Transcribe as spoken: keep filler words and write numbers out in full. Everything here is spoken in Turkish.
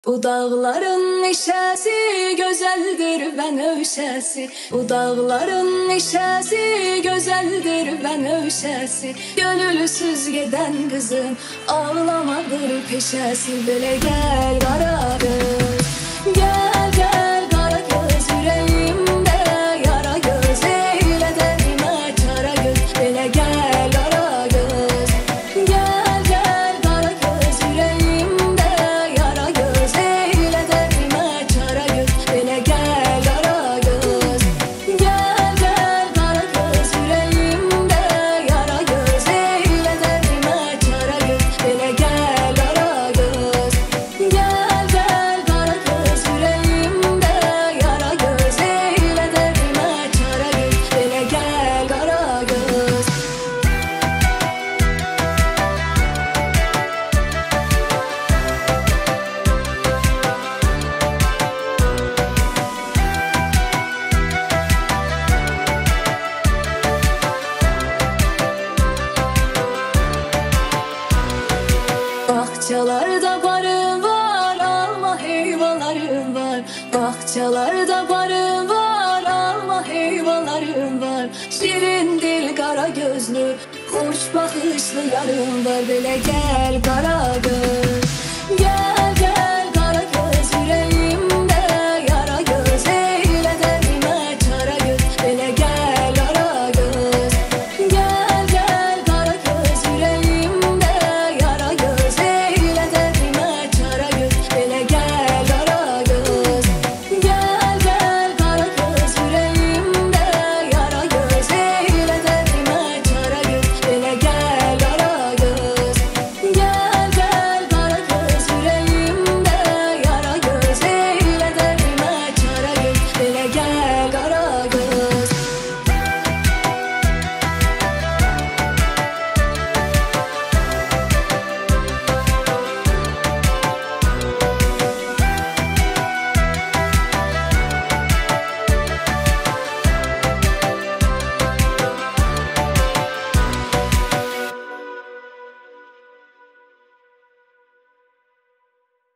Bu dağların neşesi güzeldir benövşesi. Bu dağların neşesi güzeldir benövşesi. Gönülsüz giden kızın ağlamadır peşesi. Böyle gel kara göz, gel gel kara göz, yüreğimde yara göz, eyle derime çara göz. Böyle gel kara göz, gel gel kara göz, yüreğimde yara göz, eyle derime çara göz. Böyle gel kara göz, gel gel kara göz, yüreğimde yara göz, eyle derime çara göz. Böyle gel kara göz, gel gel kara göz, yüreğimde yara göz, eyle derime çara göz. Böyle gel kara göz. Bahçelerde barım var, alma heyvalarım var. Bahçelerde barım var, alma heyvalarım var. Şirin dil kara gözlü, hoş bakışlı yarım var. Böyle gel kara göz.